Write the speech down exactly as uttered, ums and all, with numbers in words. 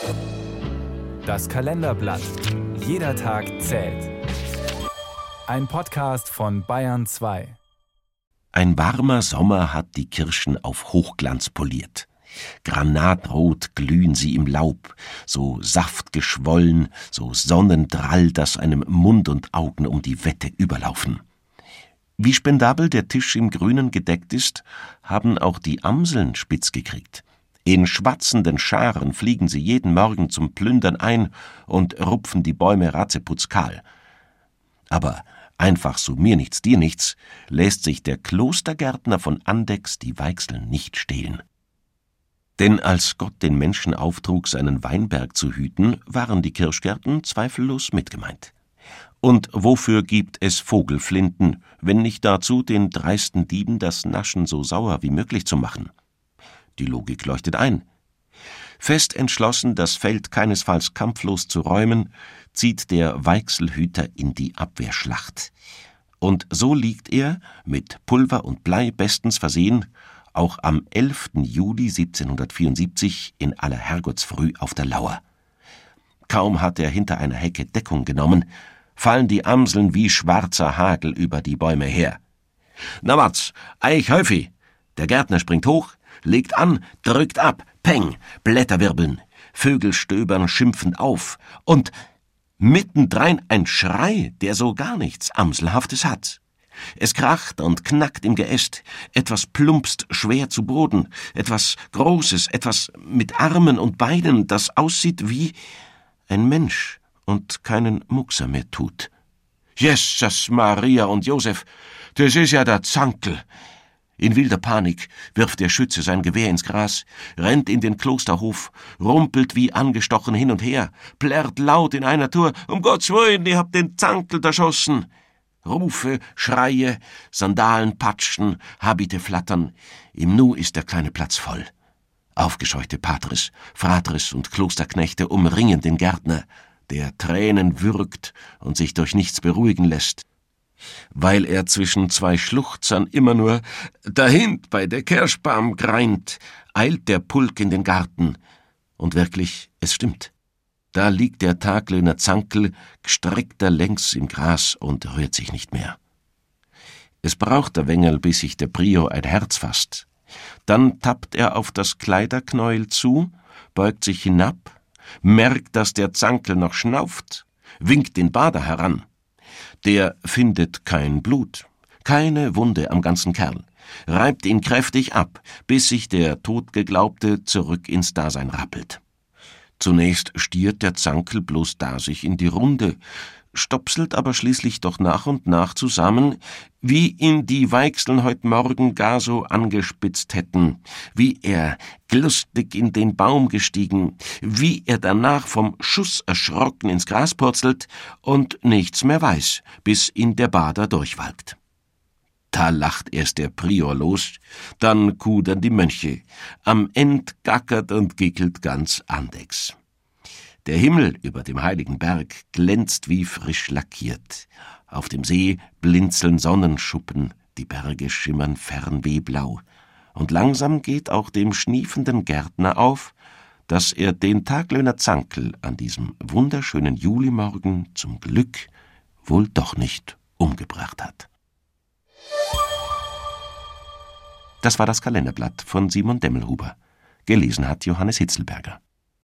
Das Kalenderblatt. Jeder Tag zählt. Ein Podcast von Bayern zwei. Ein warmer Sommer hat die Kirschen auf Hochglanz poliert. Granatrot glühen sie im Laub, so saftgeschwollen, so sonnendrall, dass einem Mund und Augen um die Wette überlaufen. Wie spendabel der Tisch im Grünen gedeckt ist, haben auch die Amseln spitz gekriegt. In schwatzenden Scharen fliegen sie jeden Morgen zum Plündern ein und rupfen die Bäume ratzeputzkahl. Aber einfach so mir nichts, dir nichts, lässt sich der Klostergärtner von Andechs die Weichseln nicht stehlen. Denn als Gott den Menschen auftrug, seinen Weinberg zu hüten, waren die Kirschgärten zweifellos mitgemeint. Und wofür gibt es Vogelflinten, wenn nicht dazu, den dreisten Dieben das Naschen so sauer wie möglich zu machen? Die Logik leuchtet ein. Fest entschlossen, das Feld keinesfalls kampflos zu räumen, zieht der Weichselhüter in die Abwehrschlacht. Und so liegt er, mit Pulver und Blei bestens versehen, auch am elften Juli siebzehnhundertvierundsiebzig in aller Herrgottsfrüh auf der Lauer. Kaum hat er hinter einer Hecke Deckung genommen, fallen die Amseln wie schwarzer Hagel über die Bäume her. »Na was, Eich Häufi!« Der Gärtner springt hoch, legt an, drückt ab, peng, Blätter wirbeln, Vögel stöbern schimpfend auf und mittendrein ein Schrei, der so gar nichts Amselhaftes hat. Es kracht und knackt im Geäst, etwas plumpst schwer zu Boden, etwas Großes, etwas mit Armen und Beinen, das aussieht wie ein Mensch und keinen Muckser mehr tut. »Jesus, Maria und Josef, das ist ja der Zankel!« In wilder Panik wirft der Schütze sein Gewehr ins Gras, rennt in den Klosterhof, rumpelt wie angestochen hin und her, plärrt laut in einer Tour, »Um Gottes Willen, ihr habt den Zankel erschossen!« Rufe, Schreie, Sandalen patschen, Habite flattern. Im Nu ist der kleine Platz voll. Aufgescheuchte Patres, Fratres und Klosterknechte umringen den Gärtner, der Tränen würgt und sich durch nichts beruhigen lässt. Weil er zwischen zwei Schluchzern immer nur »Dahint bei der Kirschbaum« greint, eilt der Pulk in den Garten. Und wirklich, es stimmt. Da liegt der Taglöhner Zankel, gestreckt da längs im Gras und rührt sich nicht mehr. Es braucht der Wengerl, bis sich der Prior ein Herz fasst. Dann tappt er auf das Kleiderknäuel zu, beugt sich hinab, merkt, dass der Zankel noch schnauft, winkt den Bader heran. Der findet kein Blut, keine Wunde am ganzen Kerl, reibt ihn kräftig ab, bis sich der Totgeglaubte zurück ins Dasein rappelt. Zunächst stiert der Zankel bloß da sich in die Runde, stopselt aber schließlich doch nach und nach zusammen, wie ihn die Weichseln heut Morgen gar so angespitzt hätten, wie er glustig in den Baum gestiegen, wie er danach vom Schuss erschrocken ins Gras purzelt und nichts mehr weiß, bis ihn der Bader durchwalkt. Da lacht erst der Prior los, dann kudern die Mönche, am End gackert und gickelt ganz Andechs. Der Himmel über dem heiligen Berg glänzt wie frisch lackiert. Auf dem See blinzeln Sonnenschuppen, die Berge schimmern fernwehblau. Und langsam geht auch dem schniefenden Gärtner auf, dass er den Taglöhner Zankel an diesem wunderschönen Julimorgen zum Glück wohl doch nicht umgebracht hat. Das war das Kalenderblatt von Simon Demmelhuber. Gelesen hat Johannes Hitzelberger.